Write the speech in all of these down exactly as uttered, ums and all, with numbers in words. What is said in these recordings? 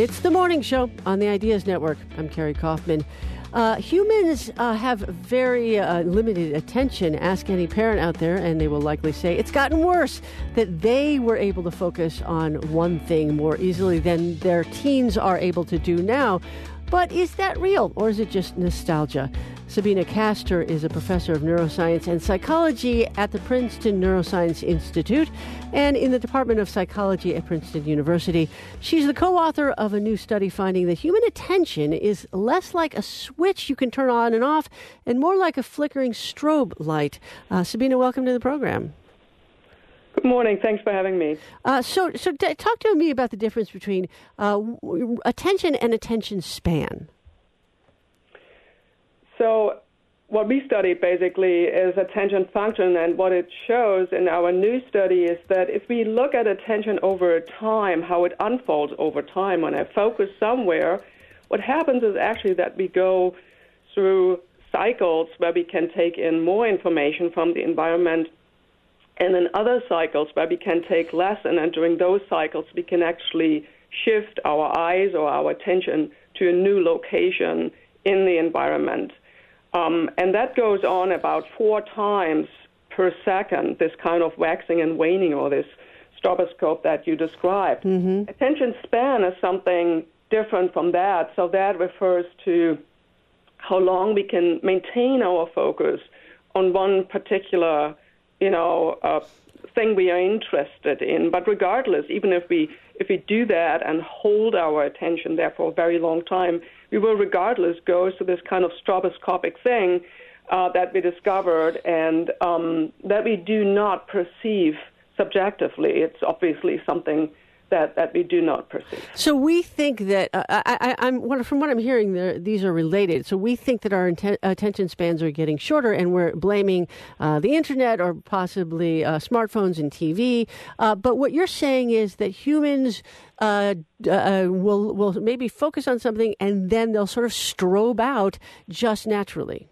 It's the morning show on the Ideas Network. I'm Carrie Kaufman. Uh, humans uh, have very uh, limited attention. Ask any parent out there, and they will likely say it's gotten worse, that they were able to focus on one thing more easily than their teens are able to do now. But is that real, or is it just nostalgia? Sabina Castor is a professor of neuroscience and psychology at the Princeton Neuroscience Institute and in the Department of Psychology at Princeton University. She's the co-author of a new study finding that human attention is less like a switch you can turn on and off and more like a flickering strobe light. Uh, Sabina, welcome to the program. Good morning. Thanks for having me. Uh, so, so d- talk to me about the difference between uh, w- attention and attention span. So what we study basically is attention function, and what it shows in our new study is that if we look at attention over time, how it unfolds over time, when I focus somewhere, what happens is actually that we go through cycles where we can take in more information from the environment, and in other cycles where we can take less, and then during those cycles we can actually shift our eyes or our attention to a new location in the environment. Um, and that goes on about four times per second, this kind of waxing and waning, or this stroboscope that you described. Mm-hmm. Attention span is something different from that. So that refers to how long we can maintain our focus on one particular, you know, uh, thing we are interested in. But regardless, even if we if we do that and hold our attention there for a very long time, we will regardless go to this kind of stroboscopic thing uh, that we discovered and um, that we do not perceive subjectively. It's obviously something that, that we do not perceive. So we think that, uh, I, I, I'm from what I'm hearing, these are related. So we think that our inten- attention spans are getting shorter, and we're blaming uh, the internet or possibly uh, smartphones and T V. Uh, but what you're saying is that humans uh, uh, will will maybe focus on something, and then they'll sort of strobe out just naturally.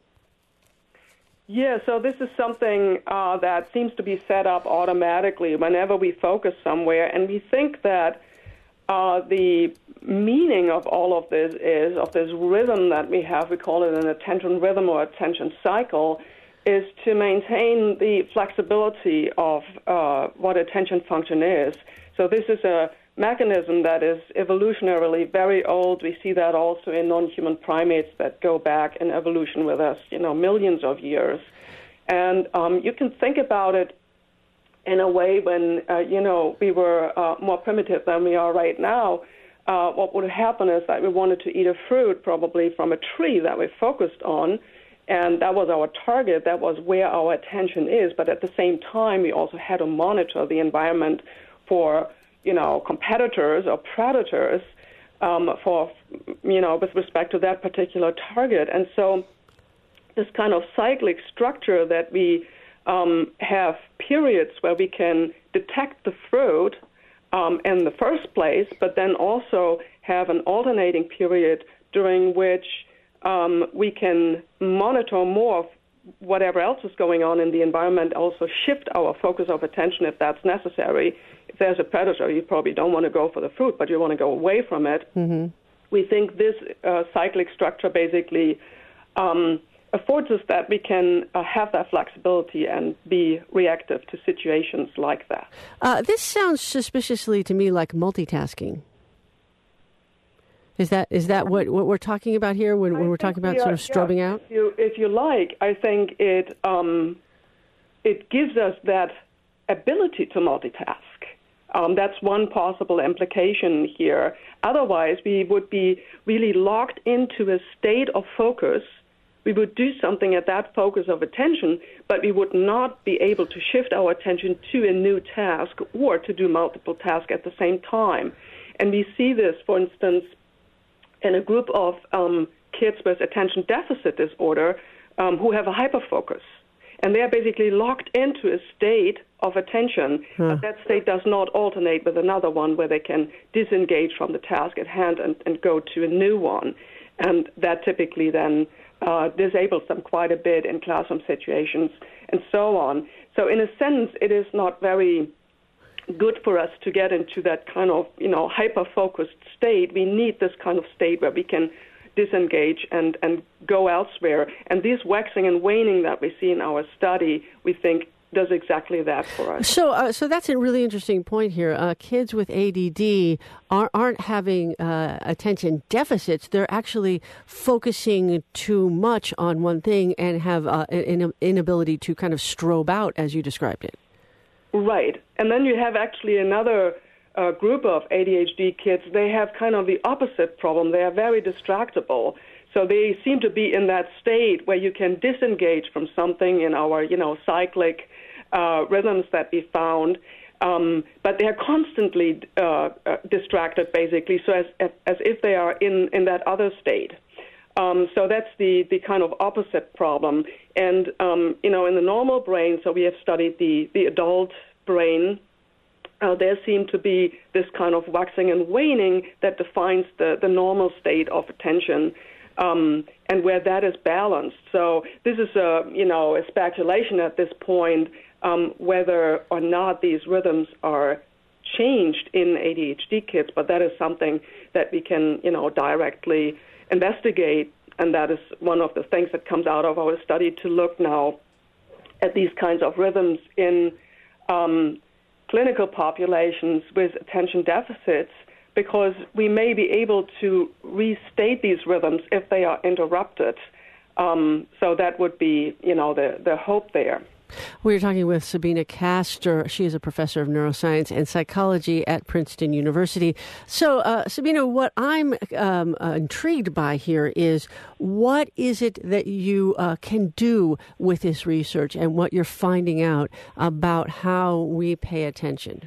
Yeah, so this is something uh, that seems to be set up automatically whenever we focus somewhere, and we think that uh, the meaning of all of this is, of this rhythm that we have, we call it an attention rhythm or attention cycle, is to maintain the flexibility of uh, what attention function is. So this is a mechanism that is evolutionarily very old. We see that also in non-human primates that go back in evolution with us, you know, millions of years. And um, you can think about it in a way when, uh, you know, we were uh, more primitive than we are right now. Uh, what would happen is that we wanted to eat a fruit probably from a tree that we focused on, and that was our target. That was where our attention is. But at the same time, we also had to monitor the environment for you know, competitors or predators um, for, you know, with respect to that particular target. And so this kind of cyclic structure that we um, have periods where we can detect the fruit um, in the first place, but then also have an alternating period during which um, we can monitor more of whatever else is going on in the environment, also shift our focus of attention if that's necessary. If there's a predator, you probably don't want to go for the fruit, but you want to go away from it. Mm-hmm. We think this uh, cyclic structure basically um, affords us that we can uh, have that flexibility and be reactive to situations like that. Uh, this sounds suspiciously to me like multitasking. Is that is that what, what we're talking about here when, when we're talking about are, sort of strobing yeah, out? If you, if you like, I think it um, it gives us that ability to multitask. Um, that's one possible implication here. Otherwise, we would be really locked into a state of focus. We would do something at that focus of attention, but we would not be able to shift our attention to a new task or to do multiple tasks at the same time. And we see this, for instance, in a group of um, kids with attention deficit disorder um, who have a hyperfocus. And they're basically locked into a state of attention, huh. but that state does not alternate with another one where they can disengage from the task at hand and, and go to a new one. And that typically then uh, disables them quite a bit in classroom situations and so on. So in a sense, it is not very good for us to get into that kind of, you know, hyper-focused state. We need this kind of state where we can disengage and, and go elsewhere. And this waxing and waning that we see in our study, we think, does exactly that for us. So uh, so that's a really interesting point here. Uh, kids with A D D aren't, aren't having uh, attention deficits. They're actually focusing too much on one thing and have uh, an inability to kind of strobe out, as you described it. Right. And then you have actually another uh, group of A D H D kids. They have kind of the opposite problem. They are very distractible. So they seem to be in that state where you can disengage from something in our, you know, cyclic uh, rhythms that we found, um, but they are constantly uh, uh, distracted, basically, so as as if they are in, in that other state. Um, so that's the, the kind of opposite problem. And, um, you know, in the normal brain, so we have studied the, the adult brain, uh, there seemed to be this kind of waxing and waning that defines the, the normal state of attention. Um, and where that is balanced. So this is a, you know, a speculation at this point um, whether or not these rhythms are changed in A D H D kids, but that is something that we can, you know, directly investigate, and that is one of the things that comes out of our study to look now at these kinds of rhythms in um, clinical populations with attention deficits, because we may be able to restate these rhythms if they are interrupted. Um, so that would be, you know, the, the hope there. We're talking with Sabina Castor. She is a professor of neuroscience and psychology at Princeton University. So, uh, Sabina, what I'm um, uh, intrigued by here is what is it that you uh, can do with this research and what you're finding out about how we pay attention?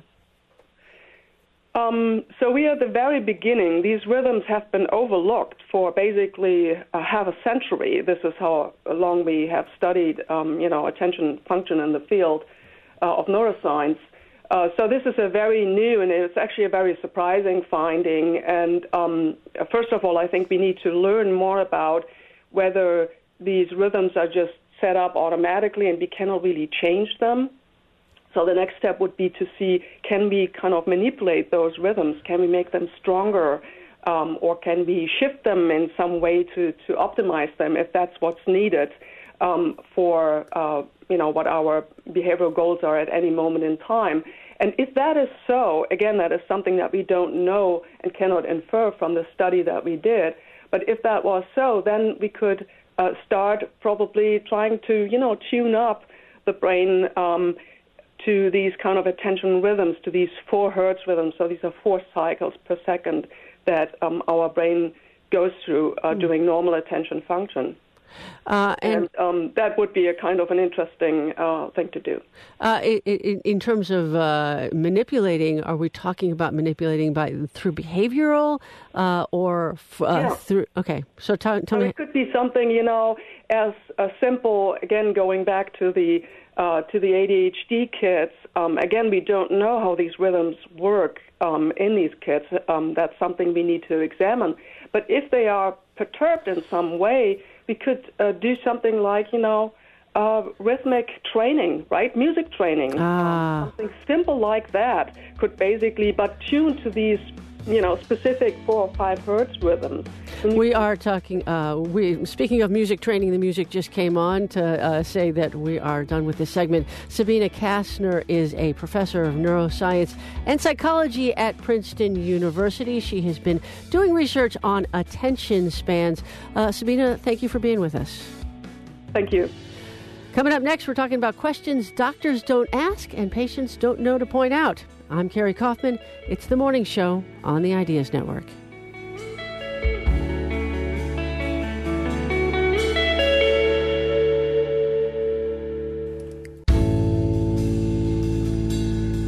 Um, so we are at the very beginning. These rhythms have been overlooked for basically uh, half a century. This is how long we have studied, um, you know, attention function in the field uh, of neuroscience. Uh, so this is a very new, and it's actually a very surprising finding. And um, first of all, I think we need to learn more about whether these rhythms are just set up automatically and we cannot really change them. So the next step would be to see, can we kind of manipulate those rhythms? Can we make them stronger? Um, or can we shift them in some way to, to optimize them if that's what's needed um, for, uh, you know, what our behavioral goals are at any moment in time? And if that is so, again, that is something that we don't know and cannot infer from the study that we did. But if that was so, then we could uh, start probably trying to, you know, tune up the brain um to these kind of attention rhythms, to these four hertz rhythms. So these are four cycles per second that um, our brain goes through uh, mm. doing normal attention function. Uh, and and um, that would be a kind of an interesting uh, thing to do. Uh, in, in terms of uh, manipulating, are we talking about manipulating by through behavioral uh, or uh, yeah. through? Okay, so tell, tell so me. It could be something, you know, as a simple. Again, going back to the uh, to the A D H D kids. Um, again, we don't know how these rhythms work um, in these kids. Um, that's something we need to examine. But if they are perturbed in some way, we could uh, do something like, you know, uh, rhythmic training, right? Music training. Ah. Um, something simple like that could basically, but tune to these, you know, specific four or five hertz rhythms. We are talking, uh, we speaking of music training, the music just came on to uh, say that we are done with this segment. Sabina Castor is a professor of neuroscience and psychology at Princeton University. She has been doing research on attention spans. Uh, Sabina, thank you for being with us. Thank you. Coming up next, we're talking about questions doctors don't ask and patients don't know to point out. I'm Carrie Kaufman. It's The Morning Show on the Ideas Network.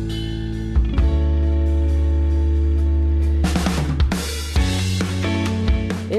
It's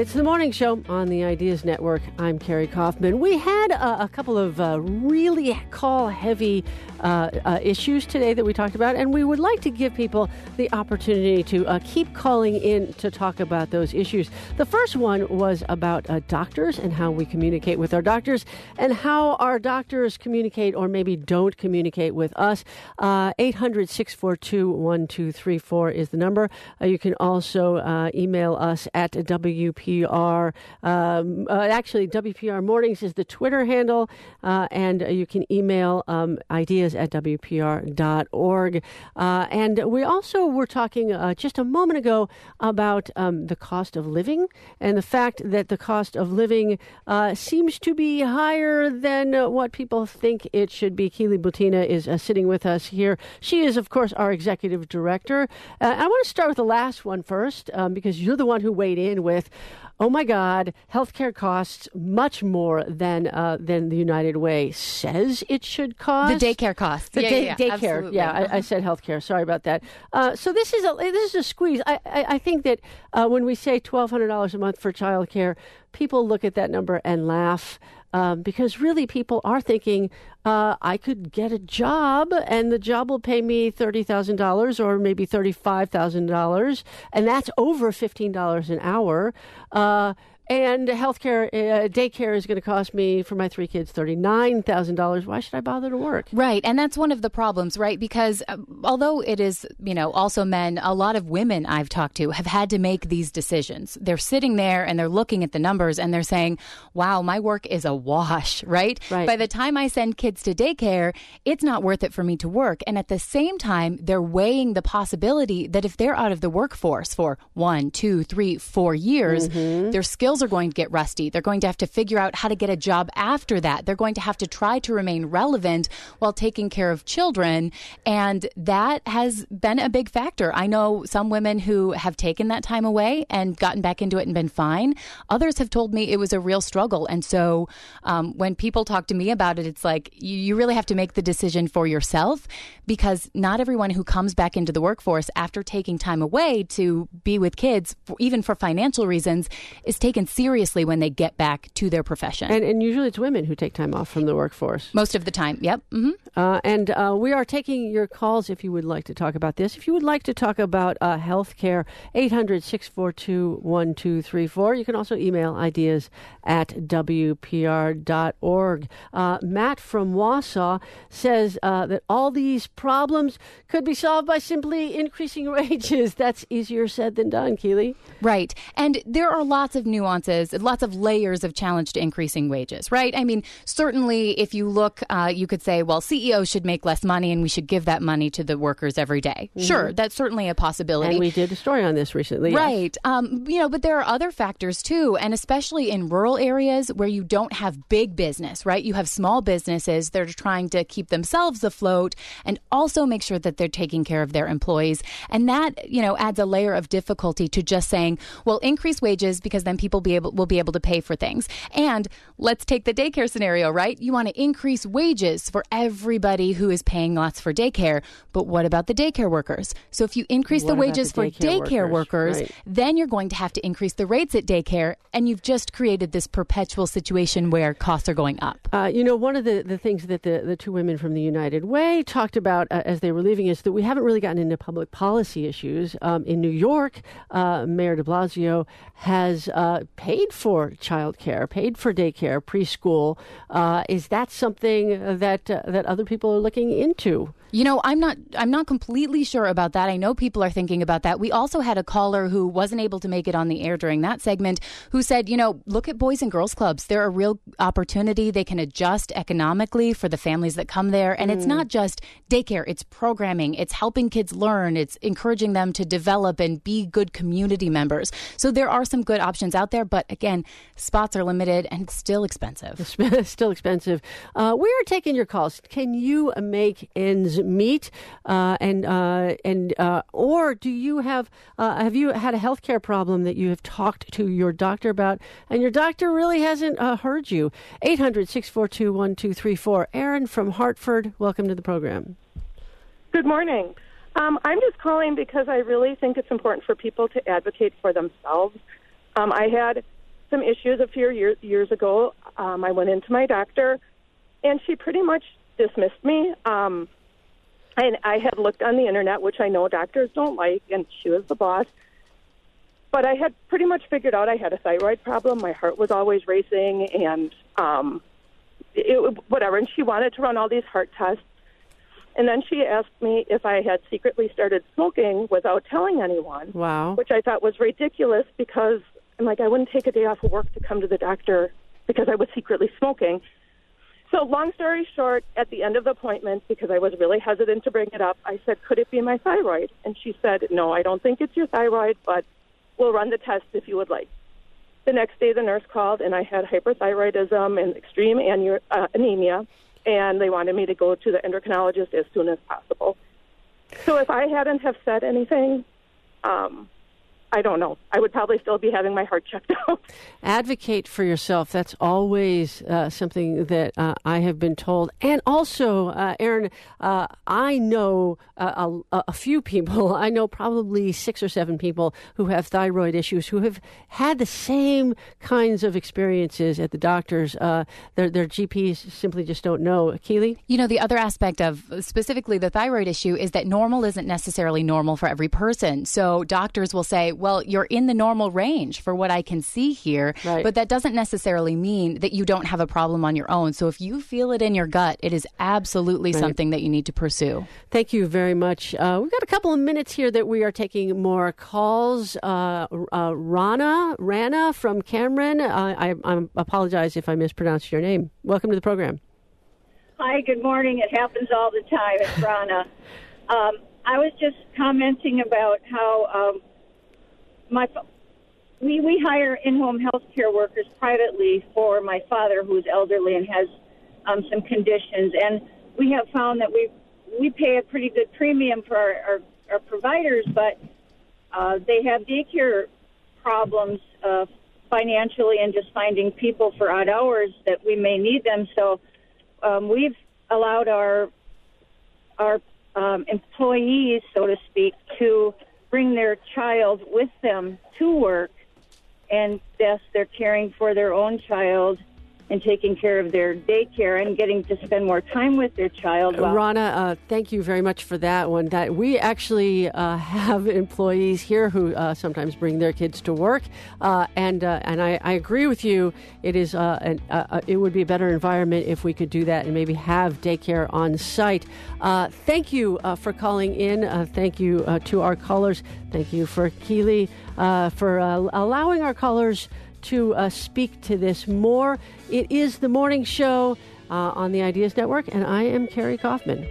It's the morning show on the Ideas Network. I'm Carrie Kaufman. We had a, a couple of uh, really call-heavy uh, uh, issues today that we talked about, and we would like to give people the opportunity to uh, keep calling in to talk about those issues. The first one was about uh, doctors and how we communicate with our doctors and how our doctors communicate or maybe don't communicate with us. Uh, eight hundred, six four two, one two three four is the number. Uh, you can also uh, email us at W P R. Um, uh, actually, W P R Mornings is the Twitter handle, uh, and uh, you can email um, ideas at W P R dot org. Uh, and we also were talking uh, just a moment ago about um, the cost of living and the fact that the cost of living uh, seems to be higher than uh, what people think it should be. Keely Butina is uh, sitting with us here. She is, of course, our executive director. Uh, I want to start with the last one first, um, because you're the one who weighed in with, oh my God, healthcare costs much more than uh, than the United Way says it should cost. The daycare costs. The yeah, day, yeah, daycare. absolutely. Yeah, I, I said healthcare. Sorry about that. Uh, so this is a this is a squeeze. I I, I think that uh, when we say twelve hundred dollars a month for childcare, people look at that number and laugh. Um, because really people are thinking, uh, I could get a job and the job will pay me thirty thousand dollars or maybe thirty-five thousand dollars. And that's over fifteen dollars an hour. Uh, and healthcare, uh, daycare is going to cost me for my three kids thirty-nine thousand dollars. Why should I bother to work? Right. And that's one of the problems, right? Because uh, although it is, you know, also men, a lot of women I've talked to have had to make these decisions. They're sitting there and they're looking at the numbers and they're saying, wow, my work is a wash, right? Right. By the time I send kids to daycare, it's not worth it for me to work. And at the same time, they're weighing the possibility that if they're out of the workforce for one, two, three, four years, mm-hmm. their skills are going to get rusty. They're going to have to figure out how to get a job after that. They're going to have to try to remain relevant while taking care of children. And that has been a big factor. I know some women who have taken that time away and gotten back into it and been fine. Others have told me it was a real struggle. And so um, when people talk to me about it, it's like you, you really have to make the decision for yourself, because not everyone who comes back into the workforce after taking time away to be with kids, even for financial reasons, is taken seriously when they get back to their profession. And, and usually it's women who take time off from the workforce. Most of the time, yep. Mm-hmm. Uh, and uh, we are taking your calls if you would like to talk about this. If you would like to talk about uh, health care, eight hundred, six four two, one two three four. You can also email ideas at W P R dot org. Uh, Matt from Wausau says uh, that all these problems could be solved by simply increasing wages. That's easier said than done, Keely. Right. And there are lots of nuances, lots of layers of challenge to increasing wages, right? I mean, certainly if you look, uh, you could say, well, C E Os should make less money and we should give that money to the workers every day. Mm-hmm. Sure, that's certainly a possibility. And we did a story on this recently. Right. Yes. Um, you know, but there are other factors too, and especially in rural areas where you don't have big business, right? You have small businesses that are trying to keep themselves afloat and also make sure that they're taking care of their employees. And that, you know, adds a layer of difficulty to just saying, well, increase wages because then people be able will be able to pay for things. And let's take the daycare scenario, right? You want to increase wages for everybody who is paying lots for daycare, but what about the daycare workers? So if you increase what the wages the for daycare daycare workers, workers right. then you're going to have to increase the rates at daycare, and you've just created this perpetual situation where costs are going up. Uh, you know, one of the, the things that the, the two women from the United Way talked about uh, as they were leaving is that we haven't really gotten into public policy issues. Um, in New York, uh, Mayor de Blasio has uh, paid for childcare, paid for daycare, preschool. Uh, is that something that uh, that other people are looking into? You know, I'm not I'm not completely sure about that. I know people are thinking about that. We also had a caller who wasn't able to make it on the air during that segment who said, you know, look at Boys and Girls Clubs. They're a real opportunity. They can adjust economically for the families that come there. And mm. it's not just daycare. It's programming. It's helping kids learn. It's encouraging them to develop and be good community members. So there are some good options out there. But again, spots are limited and it's still expensive. It's still expensive. Uh, we are taking your calls. Can you make ends meet, uh, and uh, and uh, or do you have uh, have you had a healthcare problem that you have talked to your doctor about, and your doctor really hasn't uh, heard you? eight hundred, six four two, one two three four. Aaron from Hartford, welcome to the program. Good morning. Um, I'm just calling because I really think it's important for people to advocate for themselves. Um, I had some issues a few years, years ago. Um, I went into my doctor, and she pretty much dismissed me. Um, and I had looked on the internet, which I know doctors don't like, and she was the boss. But I had pretty much figured out I had a thyroid problem. My heart was always racing, and um, it, whatever. And she wanted to run all these heart tests. And then she asked me if I had secretly started smoking without telling anyone. Wow. Which I thought was ridiculous because I'm like, I wouldn't take a day off of work to come to the doctor because I was secretly smoking. So long story short, at the end of the appointment, because I was really hesitant to bring it up, I said, could it be my thyroid? And she said, no, I don't think it's your thyroid, but we'll run the test if you would like. The next day, the nurse called, and I had hyperthyroidism and extreme anu- uh, anemia, and they wanted me to go to the endocrinologist as soon as possible. So if I hadn't have said anything, um, I don't know. I would probably still be having my heart checked out. Advocate for yourself. That's always uh, something that uh, I have been told. And also, uh, Aaron, uh, I know uh, a, a few people, I know probably six or seven people who have thyroid issues who have had the same kinds of experiences at the doctors. Uh, their, their G Ps simply just don't know. Keely? You know, the other aspect of specifically the thyroid issue is that normal isn't necessarily normal for every person. So doctors will say, well, you're in the normal range for what I can see here, right. But that doesn't necessarily mean that you don't have a problem on your own. So if you feel it in your gut, it is absolutely right. something that you need to pursue. Thank you very much. Uh, we've got a couple of minutes here that we are taking more calls. Uh, uh, Rana, Rana from Cameron. Uh, I, I apologize if I mispronounced your name. Welcome to the program. Hi, good morning. It happens all the time. It's Rana. um, I was just commenting about how um, My, we, we hire in-home health care workers privately for my father, who's elderly and has um, some conditions. And we have found that we we pay a pretty good premium for our, our, our providers, but uh, they have daycare problems uh, financially and just finding people for odd hours that we may need them. So um, we've allowed our our um, employees, so to speak, to bring their child with them to work, and thus they're caring for their own child and taking care of their daycare and getting to spend more time with their child. While- Rana, uh, thank you very much for that one. That we actually uh, have employees here who uh, sometimes bring their kids to work, uh, and uh, and I, I agree with you. It is uh, an, uh, it would be a better environment if we could do that and maybe have daycare on site. Uh, thank you uh, for calling in. Uh, thank you uh, to our callers. Thank you for Keely uh, for uh, allowing our callers to uh, speak to this more. It is the morning show uh, on the Ideas Network, and I am Carrie Kaufman.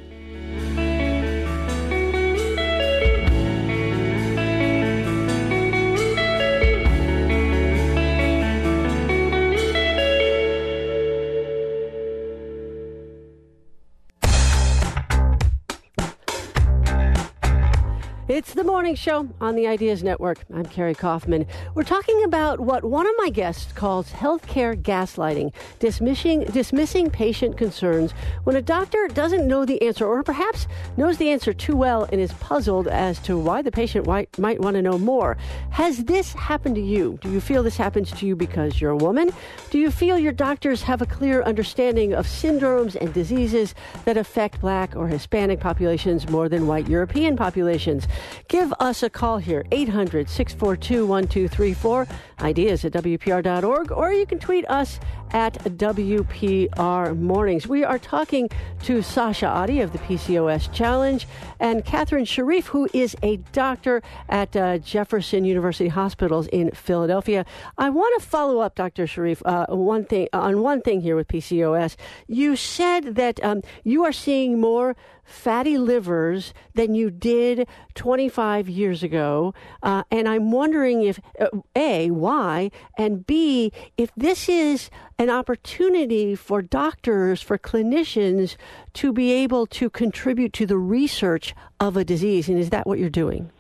It's the morning show on the Ideas Network. I'm Carrie Kaufman. We're talking about what one of my guests calls healthcare gaslighting, dismissing, dismissing patient concerns when a doctor doesn't know the answer, or perhaps knows the answer too well and is puzzled as to why the patient might, might want to know more. Has this happened to you? Do you feel this happens to you because you're a woman? Do you feel your doctors have a clear understanding of syndromes and diseases that affect Black or Hispanic populations more than white European populations? Give us a call here, eight hundred, six four two, one two three four, ideas at W P R dot org, or you can tweet us at W P R Mornings. We are talking to Sasha Adi of the P C O S Challenge and Catherine Sharif, who is a doctor at uh, Jefferson University Hospitals in Philadelphia. I want to follow up, Doctor Sharif, uh, one thing on one thing here with P C O S. You said that um, you are seeing more fatty livers than you did twenty-five years ago. Uh, and I'm wondering if, uh, A, why, and B, if this is an opportunity for doctors, for clinicians to be able to contribute to the research of a disease. And is that what you're doing?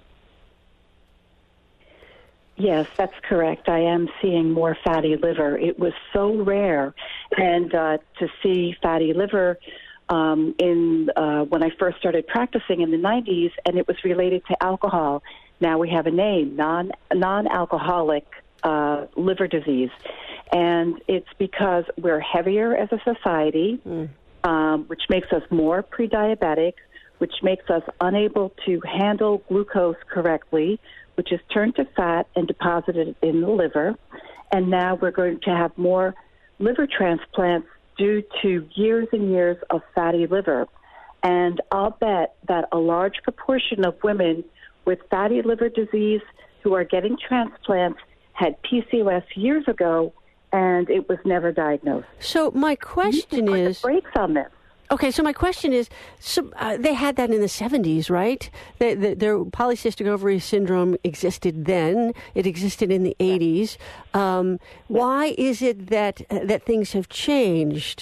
Yes, that's correct. I am seeing more fatty liver. It was so rare. And uh, to see fatty liver Um, in uh, when I first started practicing in the nineties, and it was related to alcohol. Now we have a name, non non-alcoholic uh, liver disease. And it's because we're heavier as a society, mm. um, which makes us more pre-diabetic, which makes us unable to handle glucose correctly, which is turned to fat and deposited in the liver. And now we're going to have more liver transplants due to years and years of fatty liver. And I'll bet that a large proportion of women with fatty liver disease who are getting transplants had P C O S years ago, and it was never diagnosed. So my question you is... the brakes on this. Okay, so my question is, so, uh, they had that in the seventies, right? The, the, their polycystic ovary syndrome existed then. It existed in the eighties. Um, why is it that uh, that things have changed?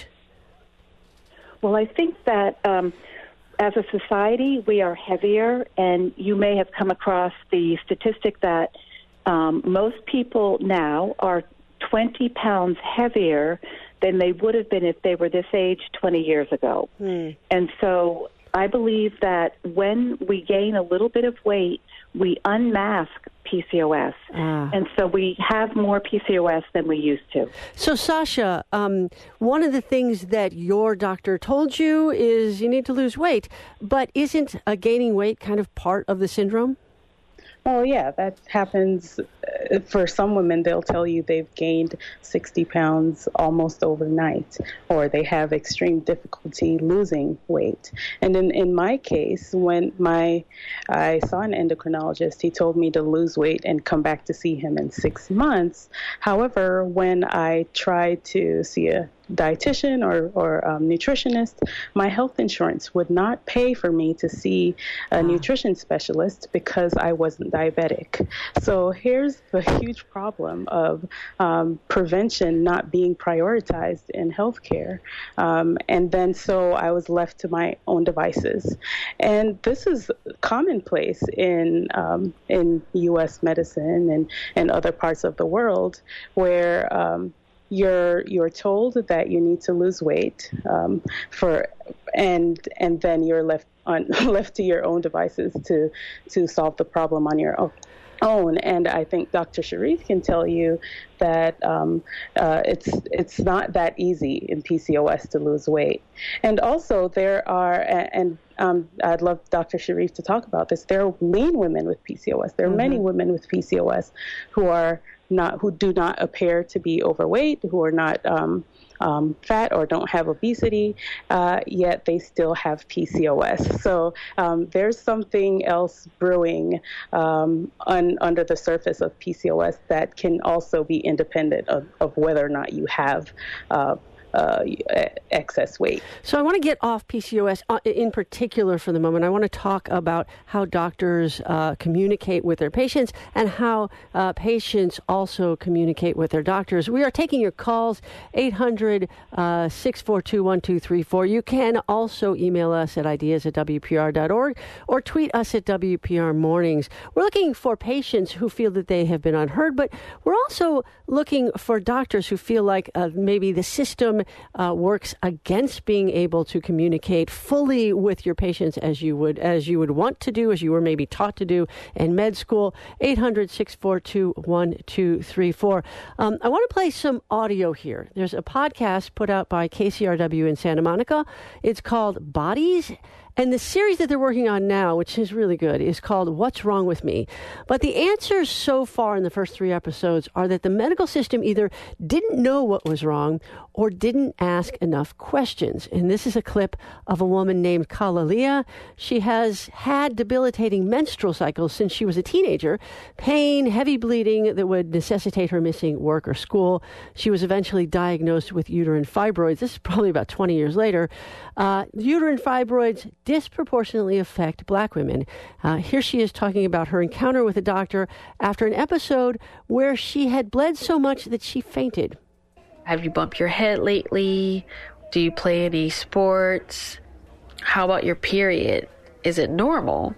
Well, I think that um, as a society, we are heavier, and you may have come across the statistic that um, most people now are twenty pounds heavier than they would have been if they were this age twenty years ago. Hmm. And so I believe that when we gain a little bit of weight, we unmask P C O S. Ah. And so we have more P C O S than we used to. So, Sasha, um, one of the things that your doctor told you is you need to lose weight, but isn't uh, gaining weight kind of part of the syndrome? Oh, yeah, that happens. Uh, for some women, they'll tell you they've gained sixty pounds almost overnight, or they have extreme difficulty losing weight. And in, in my case, when my I saw an endocrinologist, he told me to lose weight and come back to see him in six months. However, when I tried to see a dietitian or, or um, nutritionist, my health insurance would not pay for me to see a nutrition specialist because I wasn't diabetic. So here's the huge problem of um, prevention not being prioritized in healthcare. Um, and then so I was left to my own devices. And this is commonplace in um, in U S medicine and, and other parts of the world where um, You're you're told that you need to lose weight um, for, and and then you're left on left to your own devices to to solve the problem on your own. And I think Doctor Sharif can tell you that um, uh, it's it's not that easy in P C O S to lose weight. And also there are and. Um, I'd love Doctor Sharif to talk about this. There are lean women with P C O S. There are mm-hmm. many women with P C O S who are not, who do not appear to be overweight, who are not um, um, fat or don't have obesity, uh, yet they still have P C O S. So um, there's something else brewing um, un, under the surface of P C O S that can also be independent of, of whether or not you have uh, Uh, excess weight. So I want to get off P C O S in particular for the moment. I want to talk about how doctors uh, communicate with their patients and how uh, patients also communicate with their doctors. We are taking your calls, eight hundred, six four two, one two three four. You can also email us at ideas at W P R dot org or tweet us at W P R Mornings. We're looking for patients who feel that they have been unheard, but we're also looking for doctors who feel like uh, maybe the system Uh, works against being able to communicate fully with your patients as you would as you would want to do, as you were maybe taught to do in med school. eight hundred, six four two, one two three four. Um, I want to play some audio here. There's a podcast put out by K C R W in Santa Monica. It's called Bodies. And the series that they're working on now, which is really good, is called What's Wrong With Me? But the answers so far in the first three episodes are that the medical system either didn't know what was wrong or didn't ask enough questions. And this is a clip of a woman named Kalalia. She has had debilitating menstrual cycles since she was a teenager, pain, heavy bleeding that would necessitate her missing work or school. She was eventually diagnosed with uterine fibroids. This is probably about twenty years later. Uh, uterine fibroids disproportionately affect black women. Uh, here she is talking about her encounter with a doctor after an episode where she had bled so much that she fainted. Have you bumped your head lately? Do you play any sports? How about your period? Is it normal?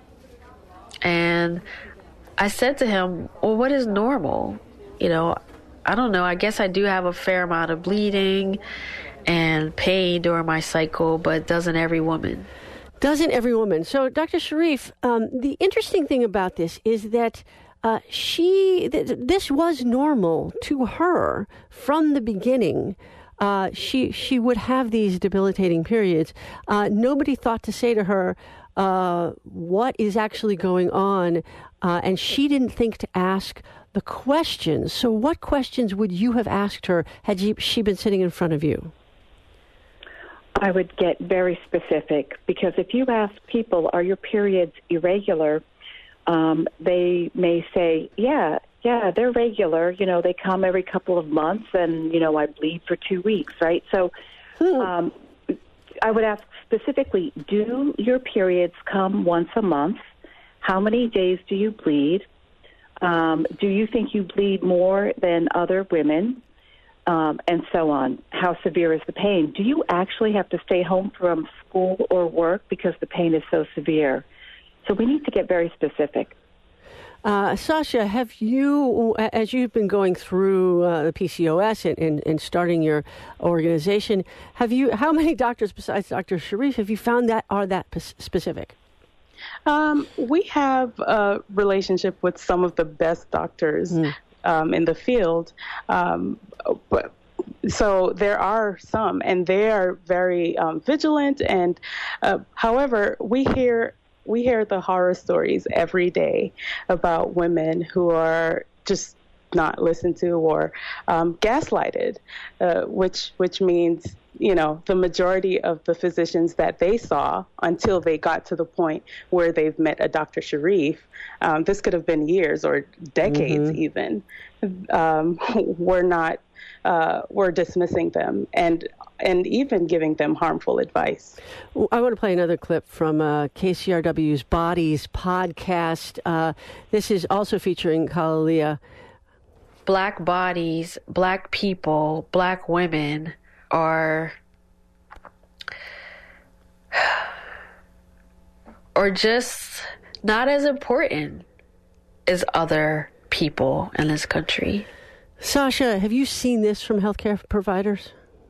And I said to him, well, what is normal? You know, I don't know. I guess I do have a fair amount of bleeding and pain during my cycle, but doesn't every woman? Doesn't every woman. So, Doctor Sharif, um, the interesting thing about this is that uh, she th- this was normal to her from the beginning. Uh, she she would have these debilitating periods. Uh, nobody thought to say to her, uh, what is actually going on? Uh, and she didn't think to ask the questions. So what questions would you have asked her had she, she been sitting in front of you? I would get very specific, because if you ask people, are your periods irregular, um, they may say, yeah, yeah, they're regular. You know, they come every couple of months, and, you know, I bleed for two weeks, right? So um, I would ask specifically, do your periods come once a month? How many days do you bleed? Um, do you think you bleed more than other women? Um, and so on. How severe is the pain? Do you actually have to stay home from school or work because the pain is so severe? So we need to get very specific. Uh, Sasha, have you, as you've been going through uh, the P C O S and, and, and starting your organization, have you? How many doctors besides Doctor Sharif have you found that are that p- specific? Um, we have a relationship with some of the best doctors mm. um, in the field, um, but so there are some, and they are very um, vigilant. And uh, however, we hear we hear the horror stories every day about women who are just not listened to or um, gaslighted, uh, which which means, you know, the majority of the physicians that they saw until they got to the point where they've met a Doctor Sharif, um, this could have been years or decades mm-hmm. even, um, were not, uh, were dismissing them and and even giving them harmful advice. I want to play another clip from uh, K C R W's Bodies podcast. Uh, this is also featuring Kalalea. Black bodies, black people, black women are or just not as important as other people in this country. Sasha, have you seen this from healthcare providers?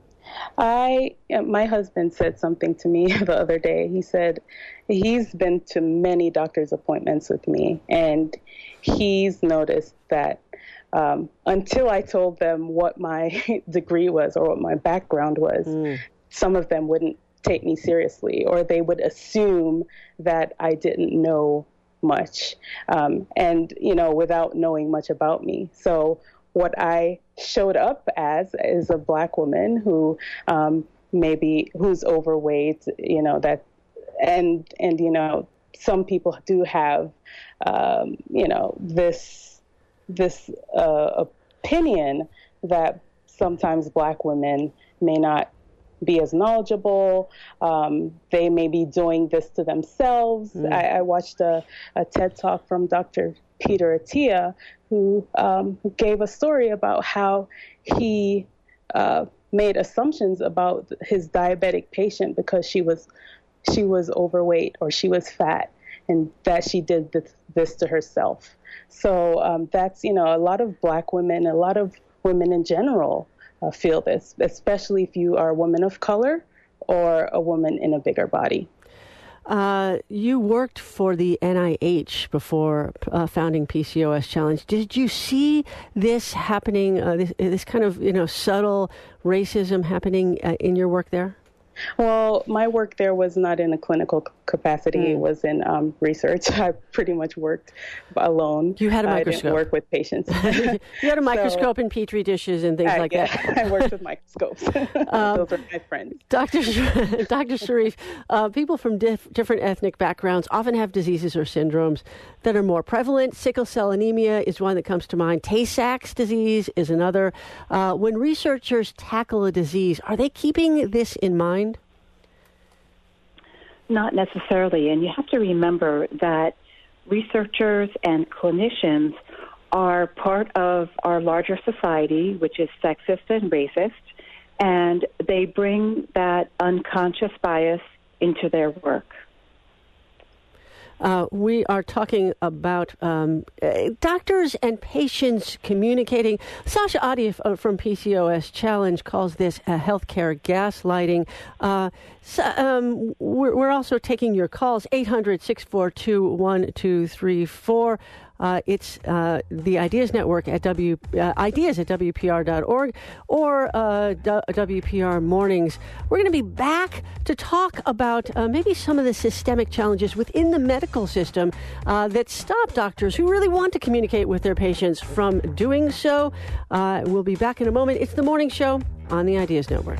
I, my husband said something to me the other day. He said he's been to many doctor's appointments with me, and he's noticed that Um, until I told them what my degree was or what my background was, mm. some of them wouldn't take me seriously, or they would assume that I didn't know much, um, and, you know, without knowing much about me. So what I showed up as is a black woman who um, maybe who's overweight, you know, that, and, and, you know, some people do have, um, you know, this, this uh, opinion that sometimes black women may not be as knowledgeable. Um, they may be doing this to themselves. Mm. I, I watched a, a TED Talk from Doctor Peter Attia, who, um, who gave a story about how he uh, made assumptions about his diabetic patient because she was she was overweight or she was fat, and that she did this, this to herself. So um, that's, you know, a lot of black women, a lot of women in general uh, feel this, especially if you are a woman of color or a woman in a bigger body. Uh, you worked for the N I H before uh, founding P C O S Challenge. Did you see this happening, uh, this, this kind of, you know, subtle racism happening uh, in your work there? Well, my work there was not in a clinical capacity. Mm. It was in um, research. I pretty much worked alone. You had a microscope. I didn't work with patients. You had a microscope so, and Petri dishes and things I, like yeah, that. I worked with microscopes. Um, Those are my friends. Doctor Doctor Sharif, uh, people from dif- different ethnic backgrounds often have diseases or syndromes that are more prevalent. Sickle cell anemia is one that comes to mind. Tay-Sachs disease is another. Uh, when researchers tackle a disease, are they keeping this in mind? Not necessarily, and you have to remember that researchers and clinicians are part of our larger society, which is sexist and racist, and they bring that unconscious bias into their work. Uh, we are talking about um, uh, doctors and patients communicating. Sasha Adi from P C O S Challenge calls this uh, healthcare gaslighting. Uh, so, um, we're, we're also taking your calls, eight hundred, six four two, one two three four. Uh, it's uh, the Ideas Network at W uh, ideas at W P R dot org or uh, D- W P R Mornings. We're going to be back to talk about uh, maybe some of the systemic challenges within the medical system uh, that stop doctors who really want to communicate with their patients from doing so. Uh, we'll be back in a moment. It's the Morning Show on the Ideas Network.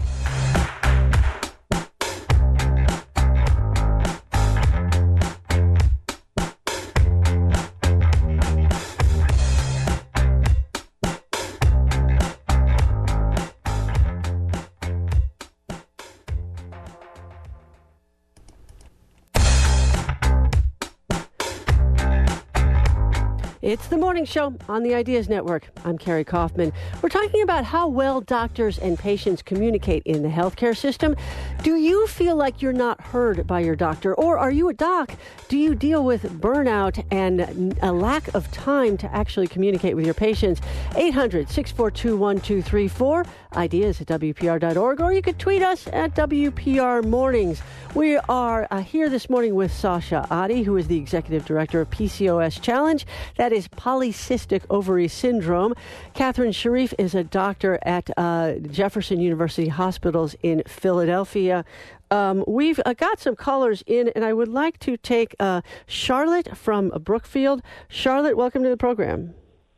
It's the Morning Show on the Ideas Network. I'm Carrie Kaufman. We're talking about how well doctors and patients communicate in the healthcare system. Do you feel like you're not heard by your doctor? Or are you a doc? Do you deal with burnout and a lack of time to actually communicate with your patients? eight hundred, six four two, one two three four, ideas at W P R dot org, or you could tweet us at W P R Mornings. We are uh, here this morning with Sasha Adi, who is the Executive Director of P C O S Challenge. That is polycystic ovary syndrome. Catherine Sharif is a doctor at uh, Jefferson University Hospitals in Philadelphia. Um, we've uh, got some callers in, and I would like to take uh, Charlotte from Brookfield. Charlotte, welcome to the program.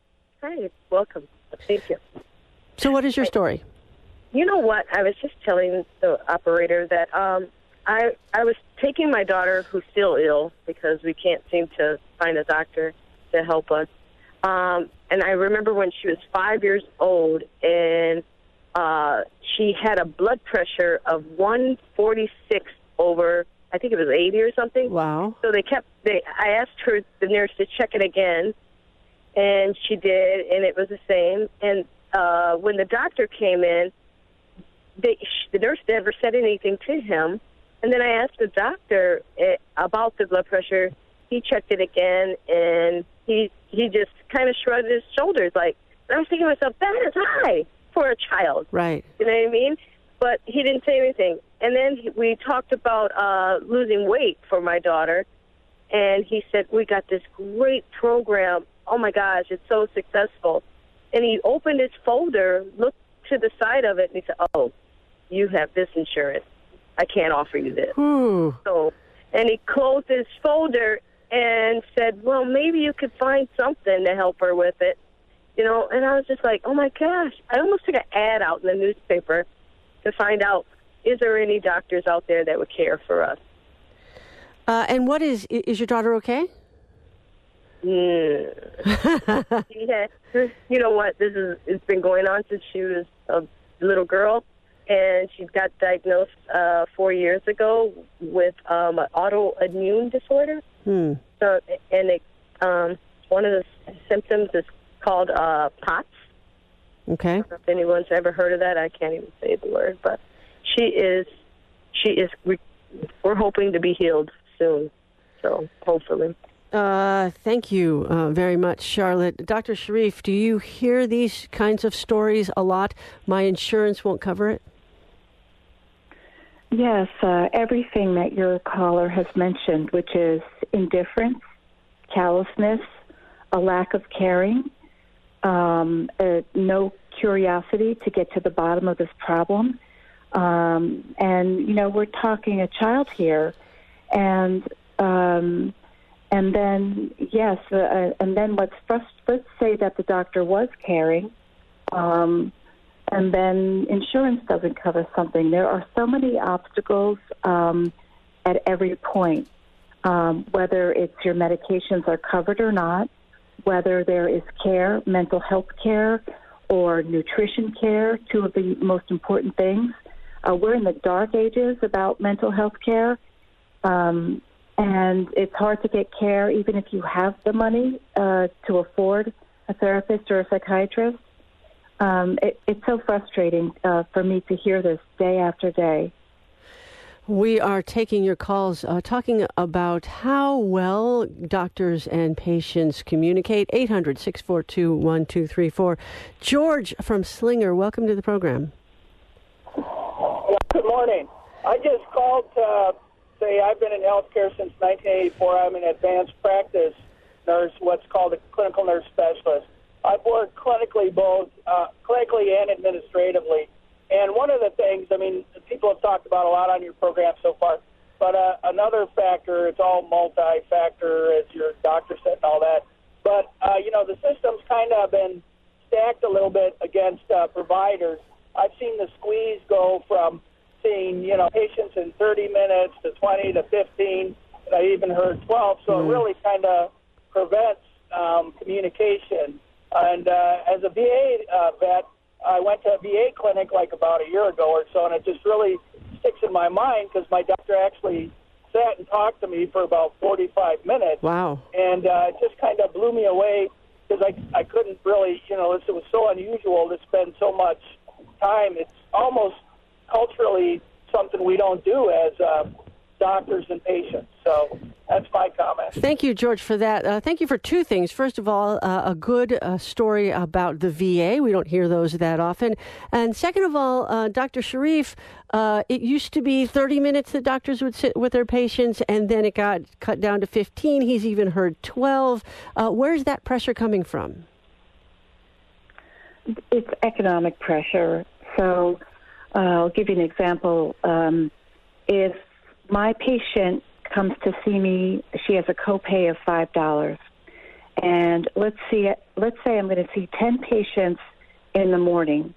Hi, welcome. Thank you. So what is your story? You know what? I was just telling the operator that um, I I was taking my daughter, who's still ill, because we can't seem to find a doctor to help us. Um, and I remember when she was five years old, and uh, she had a blood pressure of one forty-six over, I think it was eighty or something. Wow. So they kept, they, I asked her, the nurse, to check it again, and she did, and it was the same. And uh, when the doctor came in, they, the nurse never said anything to him. And then I asked the doctor uh, about the blood pressure. He checked it again, and he he just kind of shrugged his shoulders. Like, and I was thinking to myself, that is high for a child. Right. You know what I mean? But he didn't say anything. And then he, we talked about uh, losing weight for my daughter, and he said, we got this great program. Oh, my gosh, it's so successful. And he opened his folder, looked to the side of it, and he said, oh, you have this insurance. I can't offer you this. Ooh. So, and he closed his folder and said, well, maybe you could find something to help her with it. You know, and I was just like, oh, my gosh. I almost took an ad out in the newspaper to find out, is there any doctors out there that would care for us? Uh, and what is, is your daughter okay? Mm. Yeah. You know what? This is, it's been going on since she was a little girl. And she got diagnosed uh, four years ago with um, an autoimmune disorder. Hmm. So, and it, um, one of the symptoms is called uh, POTS. Okay. I don't know if anyone's ever heard of that. I can't even say the word, but she is. She is. We're hoping to be healed soon. So hopefully. Uh, thank you uh, very much, Charlotte. Doctor Sharif, do you hear these kinds of stories a lot? My insurance won't cover it? Yes, uh, everything that your caller has mentioned, which is indifference, callousness, a lack of caring, um, uh, no curiosity to get to the bottom of this problem. Um, and, you know, we're talking a child here. And um, and then, yes, uh, and then let's, first, let's say that the doctor was caring, um and then insurance doesn't cover something. There are so many obstacles um, at every point, um, whether it's your medications are covered or not, whether there is care, mental health care, or nutrition care, two of the most important things. Uh, we're in the dark ages about mental health care, um, and it's hard to get care even if you have the money uh, to afford a therapist or a psychiatrist. Um, it, it's so frustrating uh, for me to hear this day after day. We are taking your calls, uh, talking about how well doctors and patients communicate. eight hundred, six four two, one two three four. George from Slinger, welcome to the program. Good morning. I just called to say I've been in healthcare since nineteen eighty-four. I'm in advanced practice. nurse, what's called a clinical nurse specialist. I've worked clinically both, uh, clinically and administratively. And one of the things, I mean, people have talked about a lot on your program so far, but uh, another factor, it's all multi-factor, as your doctor said and all that. But, uh, you know, the system's kind of been stacked a little bit against uh, providers. I've seen the squeeze go from seeing, you know, patients in thirty minutes to twenty to fifteen, and I even heard twelve. So mm. it really kind of prevents um, communication. And uh, as a V A uh, vet, I went to a V A clinic like about a year ago or so, and it just really sticks in my mind because my doctor actually sat and talked to me for about forty-five minutes. Wow. And uh, it just kind of blew me away because I, I couldn't really, you know, it was so unusual to spend so much time. It's almost culturally something we don't do as uh, doctors and patients. So that's my comment. Thank you, George, for that. Uh, thank you for two things. First of all, uh, a good uh, story about the V A. We don't hear those that often. And second of all, uh, Doctor Sharif, uh, it used to be thirty minutes that doctors would sit with their patients, and then it got cut down to fifteen. He's even heard twelve. Uh, where's that pressure coming from? It's economic pressure. So uh, I'll give you an example. Um, if my patient comes to see me, she has a copay of five dollars. And let's see, let's say I'm going to see ten patients in the morning,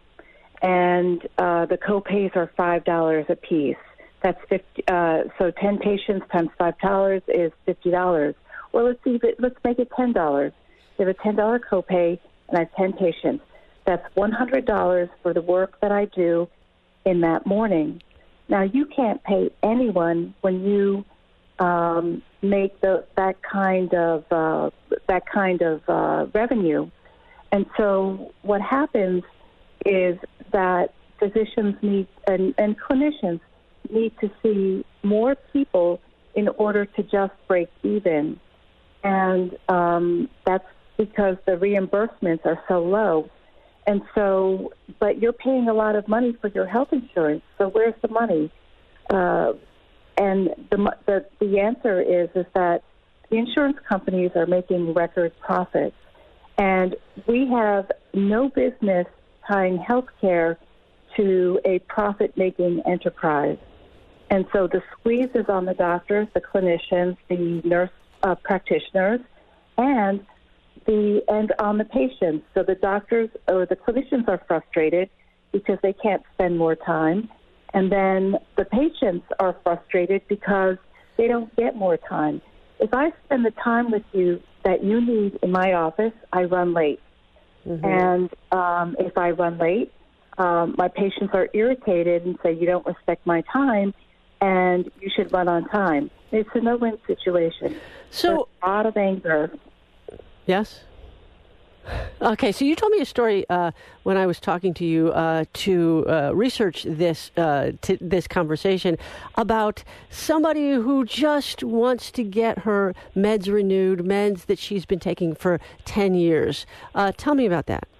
and uh, the copays are five dollars a piece. That's fifty. Uh, so ten patients times five dollars is fifty dollars. Well, let's see, let's make it ten dollars. They have a ten dollar copay, and I have ten patients. That's one hundred dollars for the work that I do in that morning. Now, you can't pay anyone when you um, make the, that kind of uh, that kind of uh, revenue, and so what happens is that physicians need and, and clinicians need to see more people in order to just break even, and um, that's because the reimbursements are so low. And so, but you're paying a lot of money for your health insurance. So where's the money? Uh, and the, the the answer is is that the insurance companies are making record profits, and we have no business tying healthcare to a profit-making enterprise. And so the squeeze is on the doctors, the clinicians, the nurse uh, practitioners, and the and on the patients. So the doctors or the clinicians are frustrated because they can't spend more time, and then the patients are frustrated because they don't get more time. If I spend the time with you that you need in my office, I run late. Mm-hmm. And um, if I run late, um, my patients are irritated and say, you don't respect my time, and you should run on time. It's a no-win situation. So There's a lot of anger. Yes? Okay, so you told me a story uh, when I was talking to you uh, to uh, research this uh, t- this conversation about somebody who just wants to get her meds renewed, meds that she's been taking for ten years. Uh, tell me about that.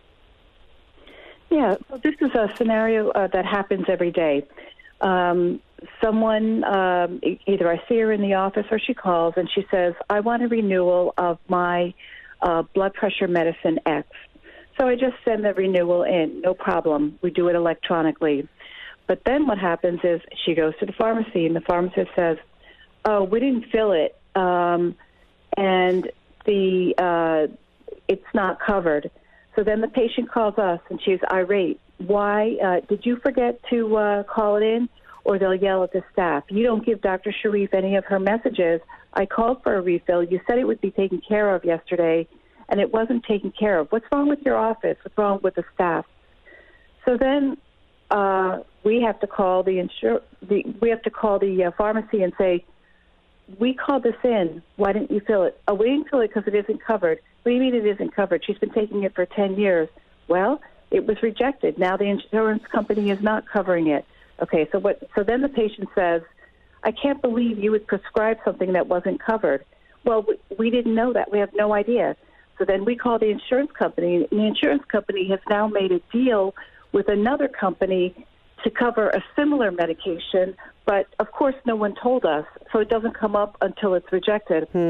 Yeah, well, this is a scenario uh, that happens every day. Um, someone, um, either I see her in the office or she calls and she says, I want a renewal of my Uh, blood pressure medicine X. So I just send the renewal in, no problem. We do it electronically. But then what happens is she goes to the pharmacy, and the pharmacist says, oh, we didn't fill it, um, and the uh, it's not covered. So then the patient calls us, and she's irate. Why? Uh, did you forget to uh, call it in? Or they'll yell at the staff. You don't give Doctor Sharif any of her messages. I called for a refill. You said it would be taken care of yesterday, and it wasn't taken care of. What's wrong with your office? What's wrong with the staff? So then uh, we have to call the insur- the we have to call the uh, pharmacy and say, we called this in. Why didn't you fill it? Oh, we didn't fill it because it isn't covered. What do you mean it isn't covered? She's been taking it for ten years. Well, it was rejected. Now the insurance company is not covering it. Okay, so what? So then the patient says, I can't believe you would prescribe something that wasn't covered. Well, we, we didn't know that. We have no idea. So then we call the insurance company, and the insurance company has now made a deal with another company to cover a similar medication, but of course no one told us, so it doesn't come up until it's rejected. Hmm.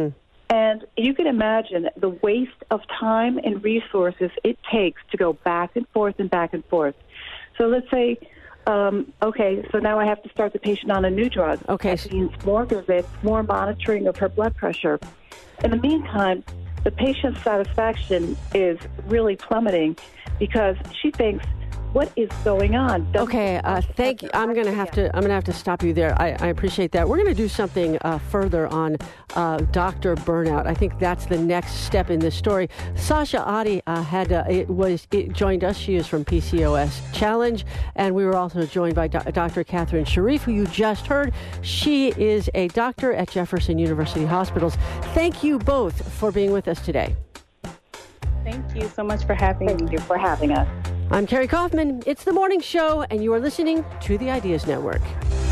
And you can imagine the waste of time and resources it takes to go back and forth and back and forth. So let's say, um, okay, so now I have to start the patient on a new drug. Okay. That means more visits, more monitoring of her blood pressure. In the meantime, the patient's satisfaction is really plummeting because she thinks, what is going on? Doesn't okay, uh, thank you. I'm going to have to. I'm going to have to stop you there. I, I appreciate that. We're going to do something uh, further on uh, doctor burnout. I think that's the next step in this story. Sasha Adi uh, had uh, it was it joined us. She is from P C O S Challenge, and we were also joined by Do- Doctor Catherine Sharif, who you just heard. She is a doctor at Jefferson University Hospitals. Thank you both for being with us today. Thank you so much for having me. Thank you for having us. I'm Carrie Kaufman. It's The Morning Show, and you are listening to the Ideas Network.